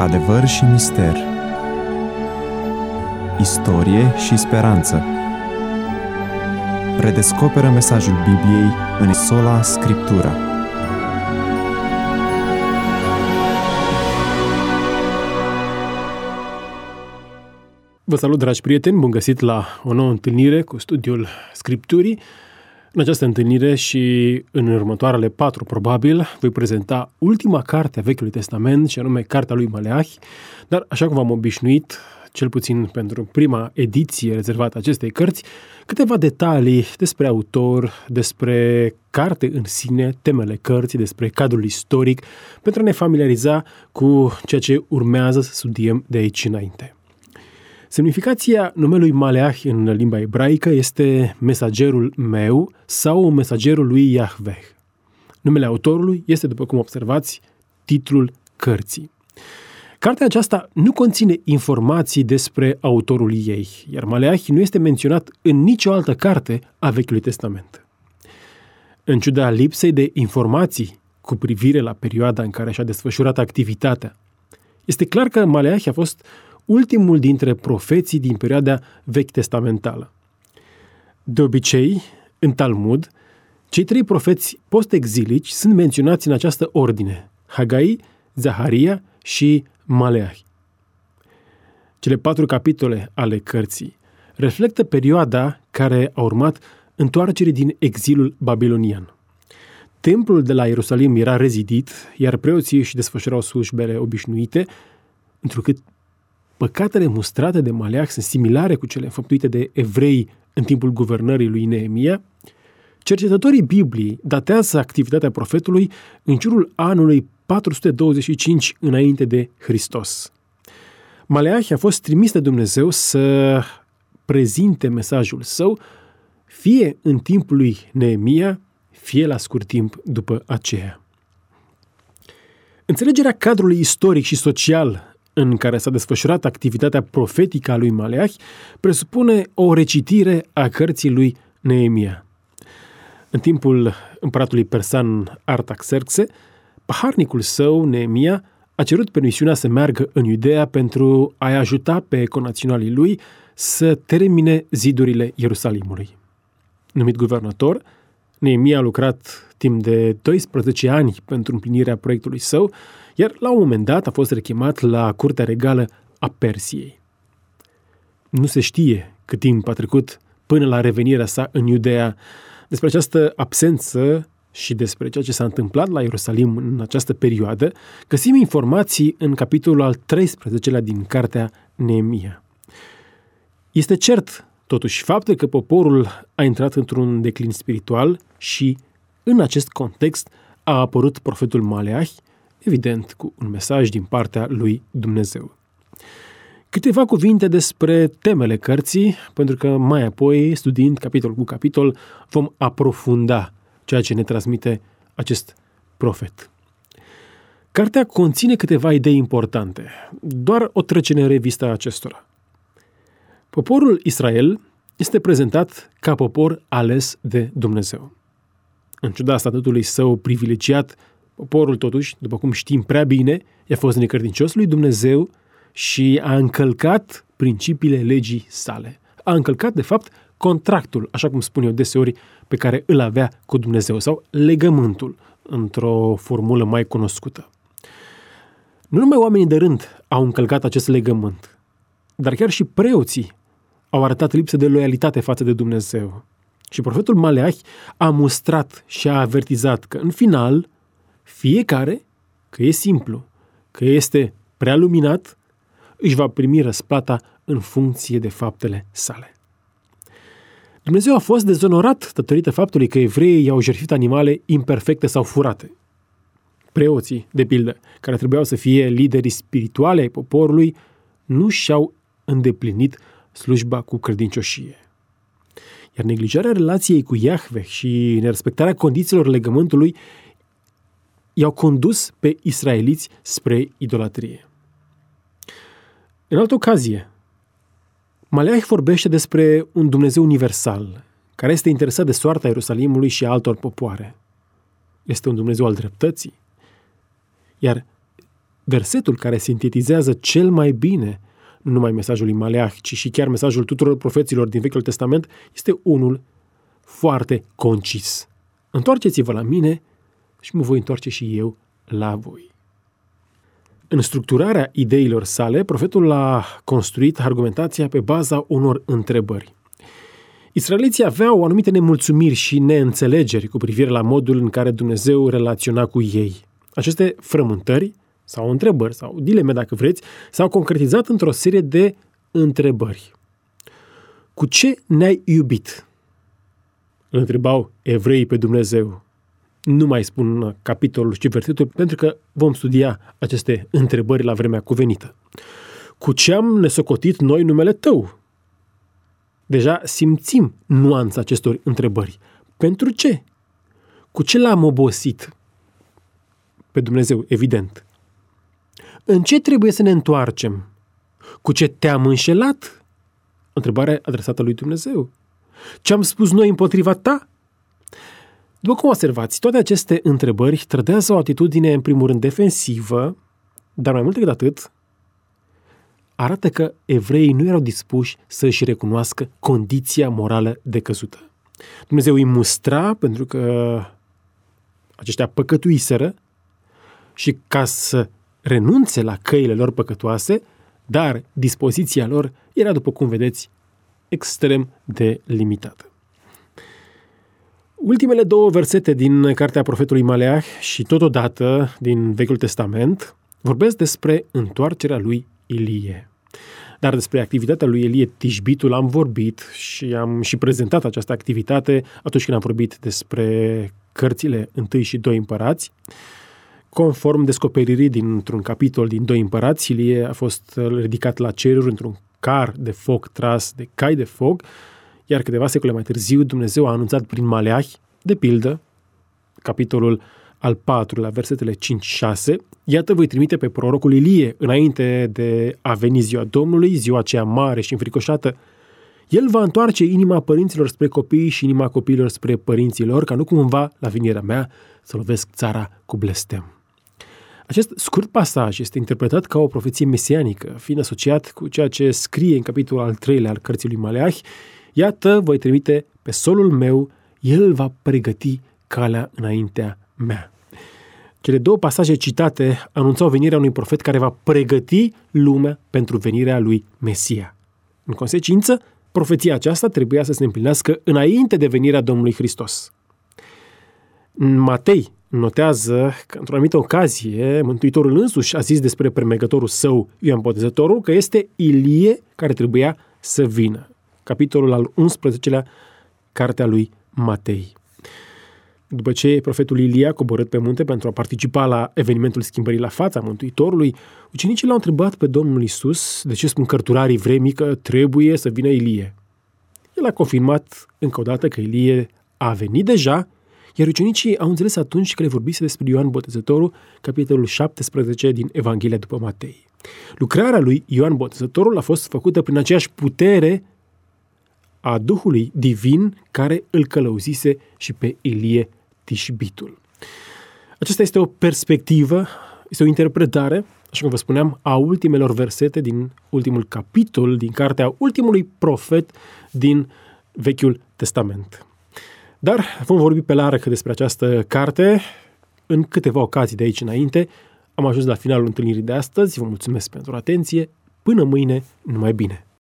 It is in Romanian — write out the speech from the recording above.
Adevăr și mister, istorie și speranță. Redescoperă mesajul Bibliei în sola Scriptura. Vă salut, dragi prieteni, bun găsit la o nouă întâlnire cu studiul Scripturii. În această întâlnire și în următoarele 4, probabil, voi prezenta ultima carte a Vechiului Testament, și anume Cartea lui Maleahi, dar așa cum v-am obișnuit, cel puțin pentru prima ediție rezervată acestei cărți, câteva detalii despre autor, despre carte în sine, temele cărții, despre cadrul istoric, pentru a ne familiariza cu ceea ce urmează să studiem de aici înainte. Semnificația numelui Maleahi în limba ebraică este mesagerul meu sau mesagerul lui Iahveh. Numele autorului este, după cum observați, titlul cărții. Cartea aceasta nu conține informații despre autorul ei, iar Maleahi nu este menționat în nicio altă carte a Vechiului Testament. În ciuda lipsei de informații cu privire la perioada în care și-a desfășurat activitatea, este clar că Maleahi a fost ultimul dintre profeții din perioada vechi-testamentală. De obicei, în Talmud, cei 3 profeți post-exilici sunt menționați în această ordine: Hagai, Zaharia și Maleahi. Cele 4 capitole ale cărții reflectă perioada care a urmat întoarcerii din exilul babilonian. Templul de la Ierusalim era rezidit, iar preoții își desfășurau slujbele obișnuite, întrucât păcatele mustrate de Maleahi sunt similare cu cele înfăptuite de evrei în timpul guvernării lui Neemia. Cercetătorii Bibliei datează activitatea profetului în jurul anului 425 înainte de Hristos. Maleahi a fost trimis de Dumnezeu să prezinte mesajul său, fie în timpul lui Neemia, fie la scurt timp după aceea. Înțelegerea cadrului istoric și social în care s-a desfășurat activitatea profetică a lui Maleahi presupune o recitire a cărții lui Neemia. În timpul împăratului persan Artaxerxe, paharnicul său, Neemia, a cerut permisiunea să meargă în Iudeea pentru a-i ajuta pe conaționalii lui să termine zidurile Ierusalimului. Numit guvernator, Neemia a lucrat timp de 12 ani pentru împlinirea proiectului său, iar la un moment dat a fost rechemat la curtea regală a Persiei. Nu se știe cât timp a trecut până la revenirea sa în Iudeea. Despre această absență și despre ceea ce s-a întâmplat la Ierusalim în această perioadă găsim informații în capitolul al 13-lea din cartea Neemia. Este cert, totuși, faptul că poporul a intrat într-un declin spiritual și, în acest context, a apărut profetul Maleahi, evident cu un mesaj din partea lui Dumnezeu. Câteva cuvinte despre temele cărții, pentru că mai apoi, studiind capitol cu capitol, vom aprofunda ceea ce ne transmite acest profet. Cartea conține câteva idei importante, doar o trecere în revistă a acestora. Poporul Israel este prezentat ca popor ales de Dumnezeu. În ciuda statutului său privilegiat, poporul, totuși, după cum știm prea bine, i-a fost necredincios lui Dumnezeu și a încălcat principiile legii sale. A încălcat, de fapt, contractul, așa cum spun eu deseori, pe care îl avea cu Dumnezeu, sau legământul, într-o formulă mai cunoscută. Nu numai oamenii de rând au încălcat acest legământ, dar chiar și preoții au arătat lipsă de loialitate față de Dumnezeu. Și profetul Maleahi a mustrat și a avertizat că, în final, fiecare, că e simplu, că este prea luminat, își va primi răsplata în funcție de faptele sale. Dumnezeu a fost dezonorat datorită faptului că evreii i-au jertfit animale imperfecte sau furate. Preoții, de pildă, care trebuiau să fie liderii spirituale ai poporului, nu și-au îndeplinit slujba cu credincioșie. Iar neglijarea relației cu Iahveh și nerespectarea condițiilor legământului i-au condus pe israeliți spre idolatrie. În altă ocazie, Maleahi vorbește despre un Dumnezeu universal, care este interesat de soarta Ierusalimului și a altor popoare. Este un Dumnezeu al dreptății. Iar versetul care sintetizează cel mai bine nu numai mesajul lui Maleah, ci și chiar mesajul tuturor profeților din Vechiul Testament, este unul foarte concis. Întoarceți-vă la mine și mă voi întoarce și eu la voi. În structurarea ideilor sale, profetul a construit argumentația pe baza unor întrebări. Israeliții aveau anumite nemulțumiri și neînțelegeri cu privire la modul în care Dumnezeu relaționa cu ei. Aceste frământări sau întrebări sau dileme, dacă vreți, s-au concretizat într-o serie de întrebări. Cu ce ne-ai iubit? Îl întrebau evreii pe Dumnezeu. Nu mai spun capitolul și versetul, pentru că vom studia aceste întrebări la vremea cuvenită. Cu ce am nesocotit noi numele tău? Deja simțim nuanța acestor întrebări. Pentru ce? Cu ce l-am obosit? Pe Dumnezeu, evident. În ce trebuie să ne întoarcem? Cu ce te-am înșelat? Întrebare adresată lui Dumnezeu. Ce am spus noi împotriva ta? După cum observați, toate aceste întrebări trădează o atitudine, în primul rând, defensivă, dar mai mult decât atât, arată că evreii nu erau dispuși să își recunoască condiția morală decăzută. Dumnezeu îi mustra pentru că aceștia păcătuiseră și ca să renunțe la căile lor păcătoase, dar dispoziția lor era, după cum vedeți, extrem de limitată. Ultimele două versete din cartea profetului Maleah și totodată din Vechiul Testament vorbesc despre întoarcerea lui Ilie. Dar despre activitatea lui Ilie Tishbitul am vorbit și am și prezentat această activitate atunci când am vorbit despre cărțile 1 și 2 Împărați. Conform descoperirii dintr-un capitol din 2 Împărați, Ilie a fost ridicat la ceruri într-un car de foc tras de cai de foc, iar câteva secole mai târziu Dumnezeu a anunțat prin Maleah, de pildă, capitolul al 4-lea, versetele 5-6, iată voi trimite pe prorocul Ilie înainte de a veni ziua Domnului, ziua aceea mare și înfricoșată. El va întoarce inima părinților spre copii și inima copiilor spre părinților, ca nu cumva, la venirea mea, să lovesc țara cu blestem. Acest scurt pasaj este interpretat ca o profeție mesianică, fiind asociat cu ceea ce scrie în capitolul al 3-lea al cărții lui Maleah. Iată, voi trimite pe solul meu, el va pregăti calea înaintea mea. Cele două pasaje citate anunțau venirea unui profet care va pregăti lumea pentru venirea lui Mesia. În consecință, profeția aceasta trebuia să se împlinească înainte de venirea Domnului Hristos. Matei notează că, într-o anumită ocazie, Mântuitorul însuși a zis despre premergătorul său, Ioan Botezătorul, că este Ilie care trebuia să vină. Capitolul al 11-lea, cartea lui Matei. După ce profetul Ilie a coborât pe munte pentru a participa la evenimentul schimbării la fața Mântuitorului, ucenicii l-au întrebat pe Domnul Iisus de ce spun cărturarii vremii că trebuie să vină Ilie. El a confirmat încă o dată că Ilie a venit deja, iar ucenicii au înțeles atunci că le vorbise despre Ioan Botezătorul, capitolul 17 din Evanghelia după Matei. Lucrarea lui Ioan Botezătorul a fost făcută prin aceeași putere a Duhului Divin care îl călăuzise și pe Ilie Tishbitul. Aceasta este o perspectivă, este o interpretare, așa cum vă spuneam, a ultimelor versete din ultimul capitol, din cartea ultimului profet din Vechiul Testament. Dar vom vorbi pe larg despre această carte în câteva ocazii de aici înainte. Am ajuns la finalul întâlnirii de astăzi. Vă mulțumesc pentru atenție. Până mâine, numai bine!